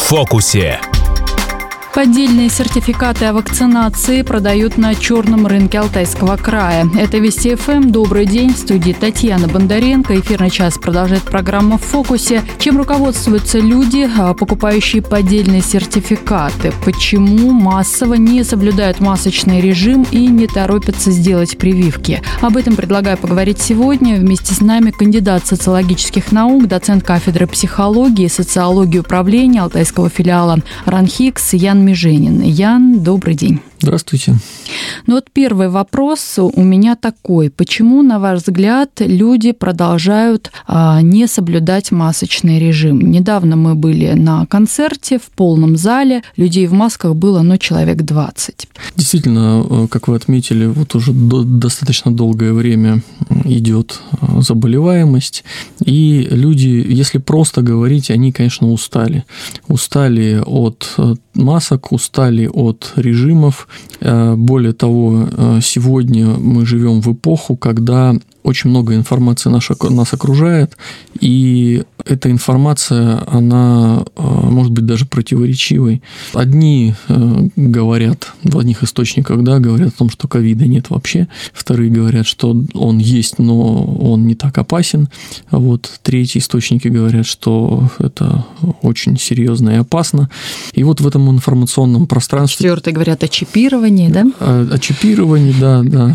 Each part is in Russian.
фокусе. Поддельные сертификаты о вакцинации продают на черном рынке Алтайского края. Это Вести ФМ. Добрый день. В студии Татьяна Бондаренко. Эфирный час продолжает программа «В фокусе». Чем руководствуются люди, покупающие поддельные сертификаты? Почему массово не соблюдают масочный режим и не торопятся сделать прививки? Об этом предлагаю поговорить сегодня. Вместе с нами кандидат социологических наук, доцент кафедры психологии и социологии управления Алтайского филиала РАНХИКС Ян Меженин. Ян, добрый день. Здравствуйте. Ну вот первый вопрос у меня такой. Почему, на ваш взгляд, люди продолжают не соблюдать масочный режим? Недавно мы были на концерте в полном зале. Людей в масках было, человек 20. Действительно, как вы отметили, вот уже достаточно долгое время идет заболеваемость. И люди, если просто говорить, они, конечно, устали. Устали от масок, устали от режимов. Более того, сегодня мы живем в эпоху, когда очень много информации нас окружает, и эта информация, она может быть даже противоречивой. Одни говорят, в одних источниках, говорят о том, что ковида нет вообще, вторые говорят, что он есть, но он не так опасен, третьи источники говорят, что это очень серьезно и опасно. И вот в этом информационном пространстве... Четвертые говорят о чипировании, да? О чипировании, да.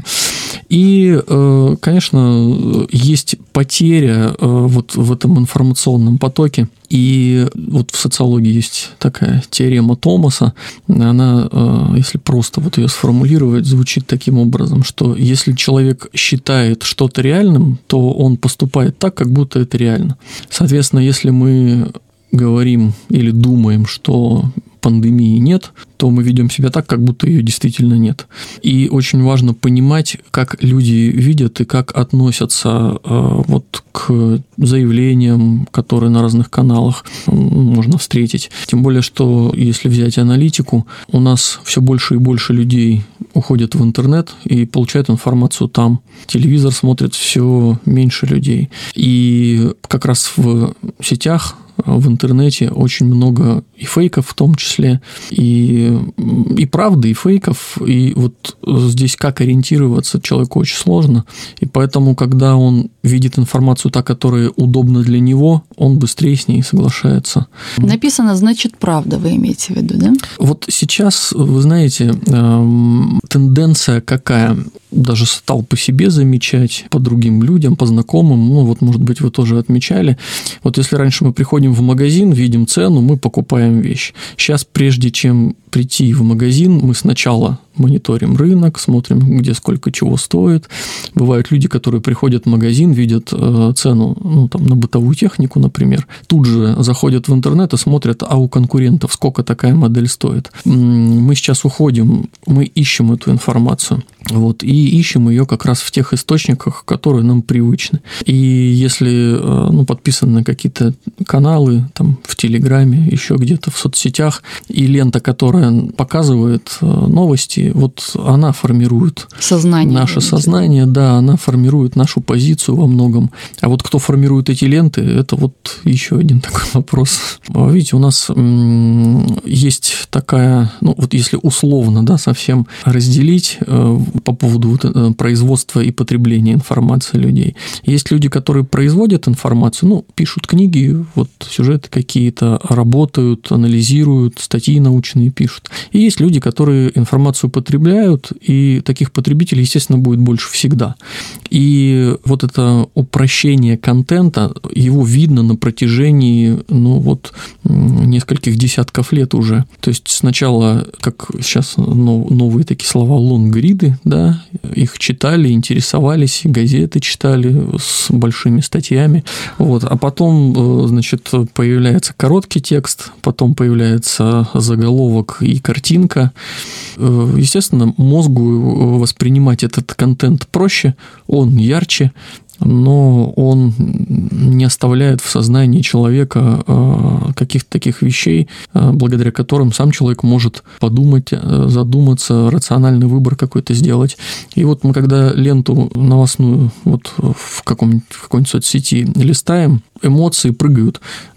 И, конечно, есть потеря в этом информационном потоке. И вот в социологии есть такая теорема Томаса. Она, если просто ее сформулировать, звучит таким образом, что если человек считает что-то реальным, то он поступает так, как будто это реально. Соответственно, если мы говорим или думаем, что пандемии нет, то мы ведем себя так, как будто ее действительно нет. И очень важно понимать, как люди видят и как относятся к заявлениям, которые на разных каналах можно встретить. Тем более, что если взять аналитику, у нас все больше и больше людей уходят в интернет и получают информацию там. Телевизор смотрит все меньше людей. И как раз в сетях, в интернете очень много и фейков в том числе, и правды, и фейков, и вот здесь как ориентироваться человеку очень сложно, и поэтому, когда он видит информацию, та, которая удобна для него, он быстрее с ней соглашается. Написано, значит, правда, вы имеете в виду, да? Вот сейчас, вы знаете, тенденция какая? Даже стал по себе замечать, по другим людям, по знакомым, может быть, вы тоже отмечали. Если раньше мы приходим в магазин, видим цену, мы покупаем вещь. Сейчас, прежде чем прийти в магазин, мы сначала мониторим рынок, смотрим, где сколько чего стоит. Бывают люди, которые приходят в магазин, видят цену на бытовую технику, например, тут же заходят в интернет и смотрят, а у конкурентов сколько такая модель стоит. Мы сейчас уходим, мы ищем эту информацию. И ищем ее как раз в тех источниках, которые нам привычны. И если подписаны на какие-то каналы, в Телеграме, еще где-то в соцсетях, и лента, которая показывает новости, она формирует наше сознание, она формирует нашу позицию во многом. А кто формирует эти ленты, это еще один такой вопрос. Видите, у нас есть такая, если условно, совсем разделить по поводу производства и потребления информации людей. Есть люди, которые производят информацию, пишут книги, сюжеты какие-то, работают, анализируют, статьи научные пишут. И есть люди, которые информацию потребляют, и таких потребителей, естественно, будет больше всегда. И это упрощение контента, его видно на протяжении, нескольких десятков лет уже. То есть сначала, как сейчас новые такие слова, лонгриды, их читали, интересовались, газеты читали с большими статьями, а потом, появляется короткий текст, потом заголовок и картинка. Естественно, мозгу воспринимать этот контент проще, он ярче, но он не оставляет в сознании человека каких-то таких вещей, благодаря которым сам человек может подумать, задуматься, рациональный выбор какой-то сделать. И вот мы когда ленту новостную вот в какой-нибудь соцсети листаем, эмоции прыгают.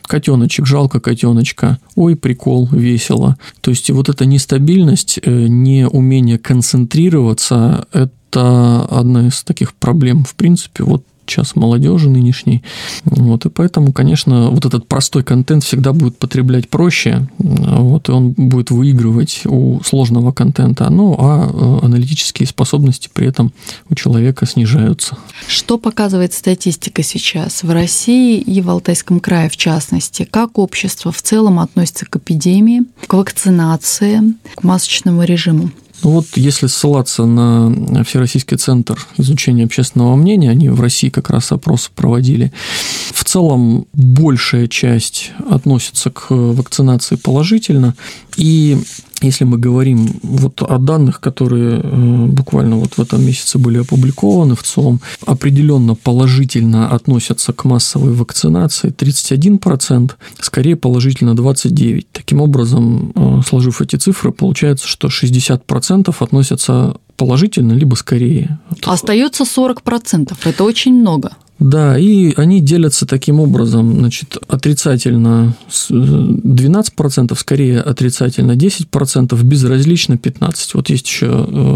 котеночек, жалко котеночка, ой, прикол, весело. То есть вот эта нестабильность, неумение концентрироваться – это одна из таких проблем, в принципе, вот сейчас молодежи нынешней. Вот, и поэтому, конечно, вот этот простой контент всегда будет потреблять проще, вот, и он будет выигрывать у сложного контента, а аналитические способности при этом у человека снижаются. Что показывает статистика сейчас в России и в Алтайском крае в частности? Как общество в целом относится к эпидемии, к вакцинации, к масочному режиму? Вот если ссылаться на Всероссийский центр изучения общественного мнения, они в России как раз опросы проводили, в целом большая часть относится к вакцинации положительно. И если мы говорим вот о данных, которые буквально вот в этом месяце были опубликованы в ЦИОМ, определенно положительно относятся к массовой вакцинации 31%, скорее положительно 29%. Таким образом, сложив эти цифры, получается, что 60% относятся положительно, либо скорее. Остается 40%. Это очень много. Да, и они делятся таким образом, значит, отрицательно 12%, скорее отрицательно 10%, безразлично 15%. Вот есть еще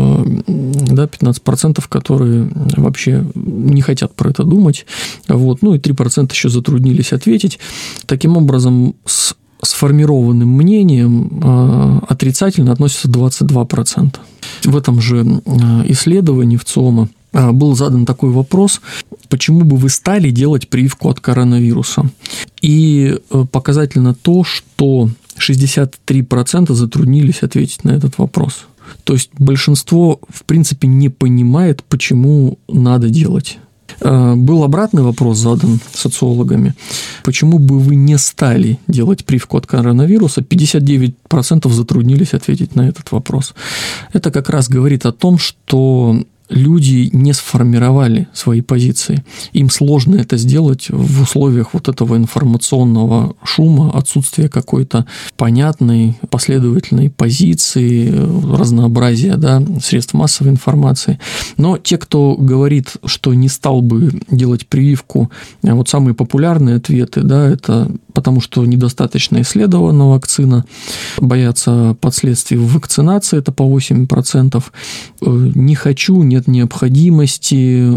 15%, которые вообще не хотят про это думать, вот, и 3% еще затруднились ответить. Таким образом, с сформированным мнением отрицательно относится 22%. В этом же исследовании в ЦИОМа был задан такой вопрос: почему бы вы стали делать прививку от коронавируса? И показательно то, что 63% затруднились ответить на этот вопрос. То есть большинство, в принципе, не понимает, почему надо делать. Был обратный вопрос задан социологами: почему бы вы не стали делать прививку от коронавируса? 59% затруднились ответить на этот вопрос. Это как раз говорит о том, что люди не сформировали свои позиции. Им сложно это сделать в условиях вот этого информационного шума, отсутствия какой-то понятной, последовательной позиции, разнообразия, средств массовой информации. Но те, кто говорит, что не стал бы делать прививку, вот самые популярные ответы, это потому что недостаточно исследована вакцина, боятся последствий вакцинации, это по 8%, не хочу, нет необходимости,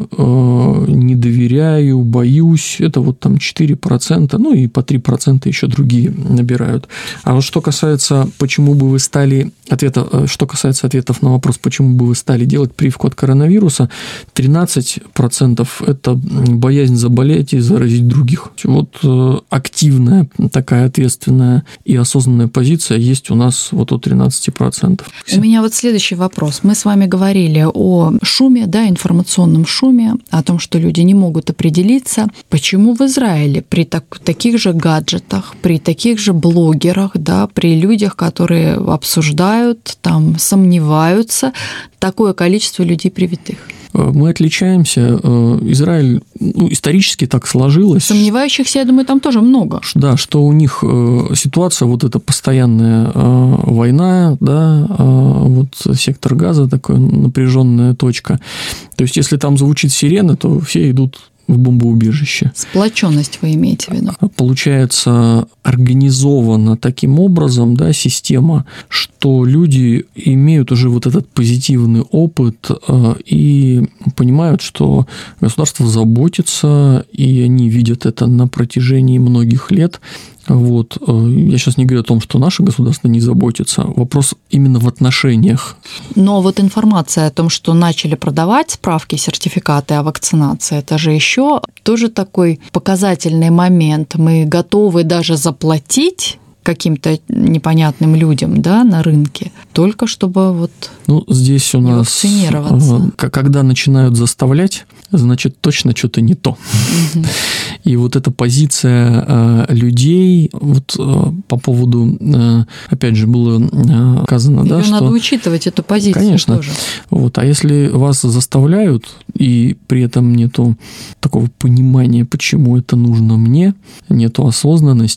не доверяю, боюсь, это вот там 4%, и по 3% еще другие набирают. А вот что касается, почему бы вы стали, что касается ответов на вопрос, почему бы вы стали делать прививку от коронавируса, 13% это боязнь заболеть и заразить других. Вот активная такая ответственная и осознанная позиция есть у нас вот у 13%. У меня вот следующий вопрос. Мы с вами говорили о шуме, информационном шуме, о том, что люди не могут определиться, почему в Израиле при таких же гаджетах, при таких же блогерах, при людях, которые обсуждают, сомневаются, такое количество людей привитых. Мы отличаемся. Израиль, исторически так сложилось. Сомневающихся, я думаю, там тоже много. Да, что у них ситуация, вот эта постоянная война, вот сектор Газа, такая напряженная точка. То есть, если там звучит сирена, то все идут в бомбоубежище. Сплоченность вы имеете в виду? Получается, организована таким образом, система, что люди имеют уже вот этот позитивный опыт и понимают, что государство заботится, и они видят это на протяжении многих лет. Вот. Я сейчас не говорю о том, что наше государство не заботится. Вопрос именно в отношениях. Но вот информация о том, что начали продавать справки, сертификаты о вакцинации, это же еще тоже такой показательный момент. Мы готовы даже заплатить каким-то непонятным людям, на рынке, только чтобы здесь у нас, когда начинают заставлять, значит, точно что-то не то. Угу. И вот эта позиция людей, по поводу, опять же, было сказано, что... Надо учитывать эту позицию. Конечно. Тоже. А если вас заставляют, и при этом нету такого понимания, почему это нужно мне, нету осознанности,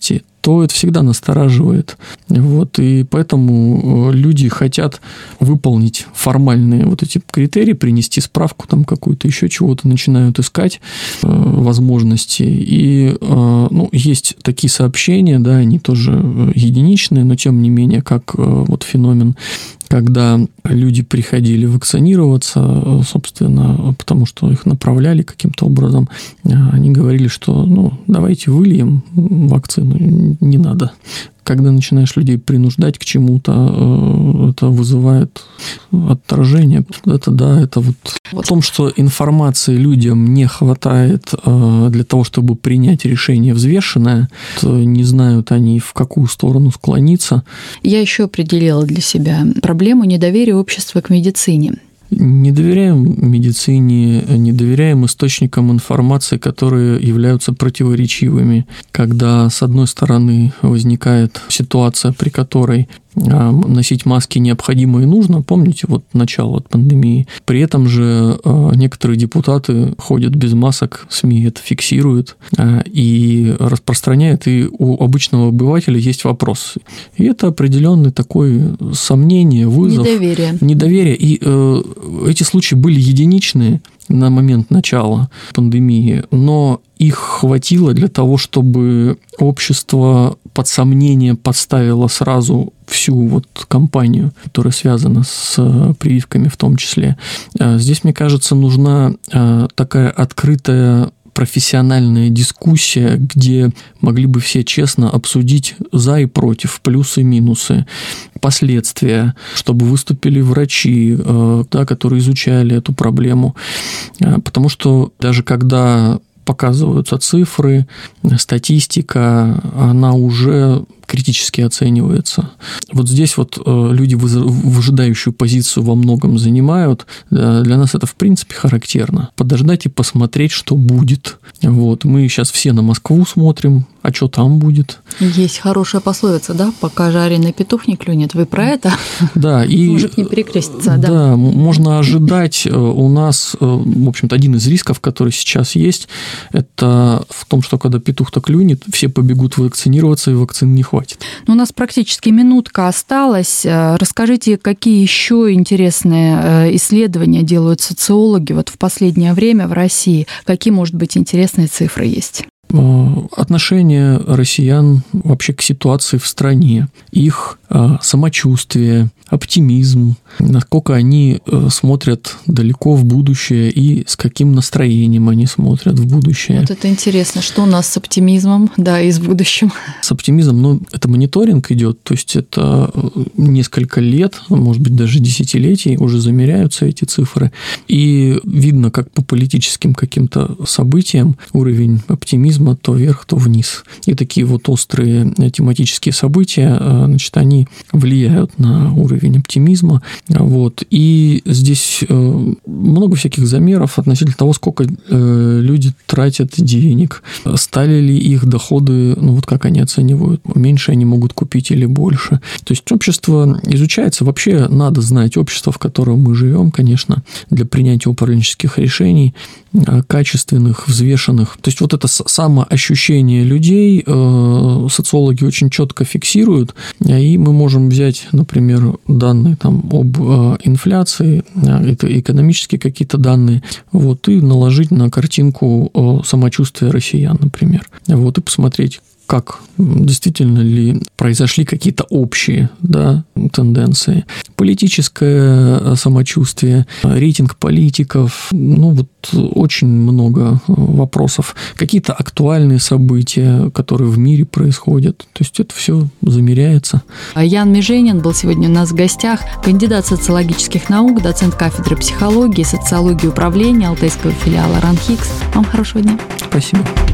то это всегда настораживает. Вот, и поэтому люди хотят выполнить формальные вот эти критерии, принести справку там какую-то, еще чего-то, начинают искать возможности. И есть такие сообщения, да, они тоже единичные, но тем не менее, как вот феномен, когда люди приходили вакцинироваться, собственно, потому что их направляли каким-то образом, они говорили, что давайте выльем вакцину, не надо. Когда начинаешь людей принуждать к чему-то, это вызывает отторжение. Это вот в том, что информации людям не хватает для того, чтобы принять решение взвешенное, не знают они, в какую сторону склониться. Я еще определила для себя проблему недоверия общества к медицине. Не доверяем медицине, не доверяем источникам информации, которые являются противоречивыми. Когда, с одной стороны, возникает ситуация, при которой носить маски необходимо и нужно, помните, вот начало пандемии. При этом же некоторые депутаты ходят без масок, СМИ это фиксируют и распространяют, и у обычного обывателя есть вопрос. И это определенный такой сомнение, вызов. Недоверие. И эти случаи были единичные на момент начала пандемии, но их хватило для того, чтобы общество под сомнение подставило сразу всю вот кампанию, которая связана с прививками в том числе. Здесь, мне кажется, нужна такая открытая профессиональная дискуссия, где могли бы все честно обсудить за и против, плюсы и минусы, последствия, чтобы выступили врачи, которые изучали эту проблему. Потому что даже когда показываются цифры, статистика, она уже критически оценивается. Вот здесь вот люди выжидающую позицию во многом занимают. Для нас это, в принципе, характерно. Подождать и посмотреть, что будет. Вот. Мы сейчас все на Москву смотрим, а что там будет? Есть хорошая пословица, да? Пока жареный петух не клюнет. Вы про это? Да. И, может не перекреститься, да? Да, можно ожидать. У нас, в общем-то, один из рисков, который сейчас есть, это в том, что когда петух-то клюнет, все побегут вакцинироваться, и вакцин не хватит. У нас практически минутка осталась. Расскажите, какие еще интересные исследования делают социологи вот в последнее время в России? Какие, может быть, интересные цифры есть? Отношение россиян вообще к ситуации в стране, их самочувствие, оптимизм, насколько они смотрят далеко в будущее и с каким настроением они смотрят в будущее. Вот это интересно, что у нас с оптимизмом, да, и с будущим. С оптимизмом, это мониторинг идет, то есть это несколько лет, может быть, даже десятилетий уже замеряются эти цифры, и видно, как по политическим каким-то событиям уровень оптимизма то вверх, то вниз. И такие вот острые тематические события, значит, они влияют на уровень оптимизма. Вот. И здесь много всяких замеров относительно того, сколько люди тратят денег, стали ли их доходы, вот как они оценивают, меньше они могут купить или больше. То есть общество изучается, вообще надо знать общество, в котором мы живем, конечно, для принятия управленческих решений, качественных, взвешенных. То есть вот это самоощущение людей социологи очень четко фиксируют, и мы можем взять, например, данные там об инфляции, это экономические какие-то данные, вот, и наложить на картинку самочувствия россиян, например, вот, и посмотреть, как действительно ли произошли какие-то общие, да, тенденции. Политическое самочувствие, рейтинг политиков, вот очень много вопросов. Какие-то актуальные события, которые в мире происходят. То есть это все замеряется. Ян Меженин был сегодня у нас в гостях, кандидат социологических наук, доцент кафедры психологии, социологии управления Алтайского филиала РАН-ХИКС. Вам хорошего дня. Спасибо.